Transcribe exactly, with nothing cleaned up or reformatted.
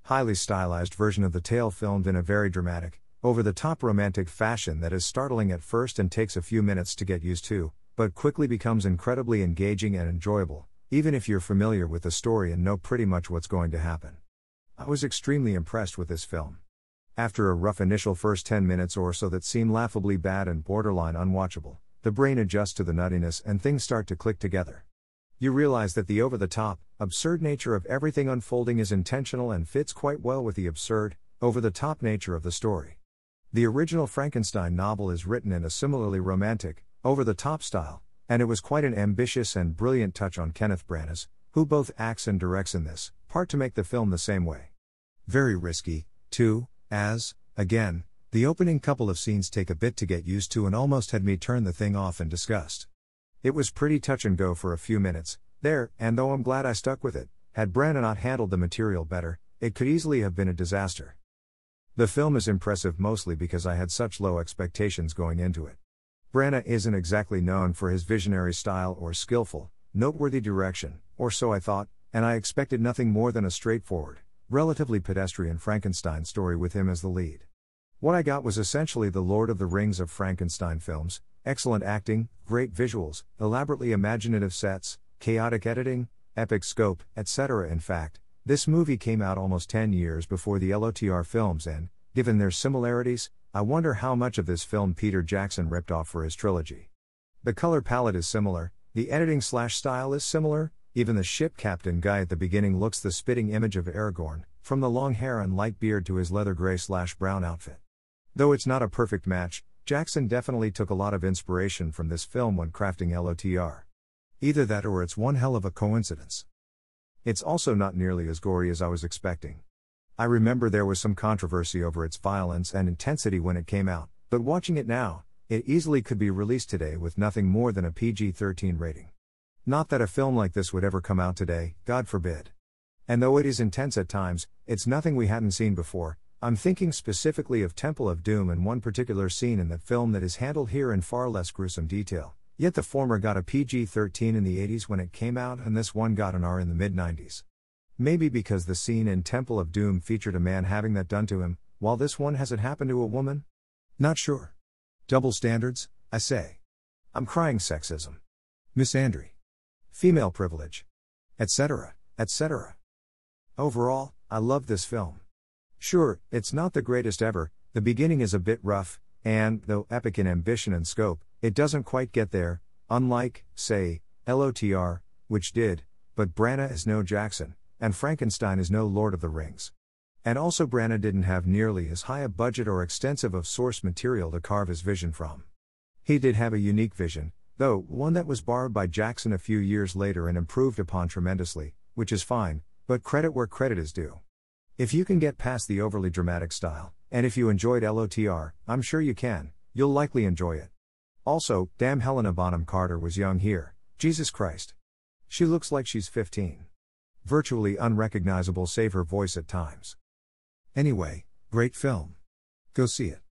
highly stylized version of the tale filmed in a very dramatic, over-the-top romantic fashion that is startling at first and takes a few minutes to get used to, but quickly becomes incredibly engaging and enjoyable, even if you're familiar with the story and know pretty much what's going to happen. I was extremely impressed with this film. After a rough initial first ten minutes or so that seem laughably bad and borderline unwatchable, the brain adjusts to the nuttiness and things start to click together. You realize that the over-the-top, absurd nature of everything unfolding is intentional and fits quite well with the absurd, over-the-top nature of the story. The original Frankenstein novel is written in a similarly romantic, over-the-top style, and it was quite an ambitious and brilliant touch on Kenneth Branagh's, who both acts and directs in this, part to make the film the same way. Very risky, too, as, again, the opening couple of scenes take a bit to get used to and almost had me turn the thing off in disgust. It was pretty touch and go for a few minutes, there, and though I'm glad I stuck with it, had Branagh not handled the material better, it could easily have been a disaster. The film is impressive mostly because I had such low expectations going into it. Branagh isn't exactly known for his visionary style or skillful, noteworthy direction, or so I thought, and I expected nothing more than a straightforward, relatively pedestrian Frankenstein story with him as the lead. What I got was essentially the Lord of the Rings of Frankenstein films: excellent acting, great visuals, elaborately imaginative sets, chaotic editing, epic scope, et cetera. In fact, this movie came out almost ten years before the L O T R films and, given their similarities, I wonder how much of this film Peter Jackson ripped off for his trilogy. The color palette is similar, the editing slash style is similar, even the ship captain guy at the beginning looks the spitting image of Aragorn, from the long hair and light beard to his leather gray slash brown outfit. Though it's not a perfect match, Jackson definitely took a lot of inspiration from this film when crafting L O T R. Either that or it's one hell of a coincidence. It's also not nearly as gory as I was expecting. I remember there was some controversy over its violence and intensity when it came out, but watching it now, it easily could be released today with nothing more than a P G thirteen rating. Not that a film like this would ever come out today, God forbid. And though it is intense at times, it's nothing we hadn't seen before. I'm thinking specifically of Temple of Doom and one particular scene in that film that is handled here in far less gruesome detail, yet the former got a P G thirteen in the eighties when it came out and this one got an R in the mid nineties. Maybe because the scene in Temple of Doom featured a man having that done to him, while this one has it happen to a woman? Not sure. Double standards, I say. I'm crying sexism. Misandry. Female privilege. et cetera, et cetera. Overall, I love this film. Sure, it's not the greatest ever, the beginning is a bit rough, and, though epic in ambition and scope, it doesn't quite get there, unlike, say, L O T R, which did, but Branagh is no Jackson, and Frankenstein is no Lord of the Rings. And also Branagh didn't have nearly as high a budget or extensive of source material to carve his vision from. He did have a unique vision, though, one that was borrowed by Jackson a few years later and improved upon tremendously, which is fine, but credit where credit is due. If you can get past the overly dramatic style, and if you enjoyed L O T R, I'm sure you can, you'll likely enjoy it. Also, damn Helena Bonham Carter was young here, Jesus Christ. She looks like she's fifteen. Virtually unrecognizable save her voice at times. Anyway, great film. Go see it.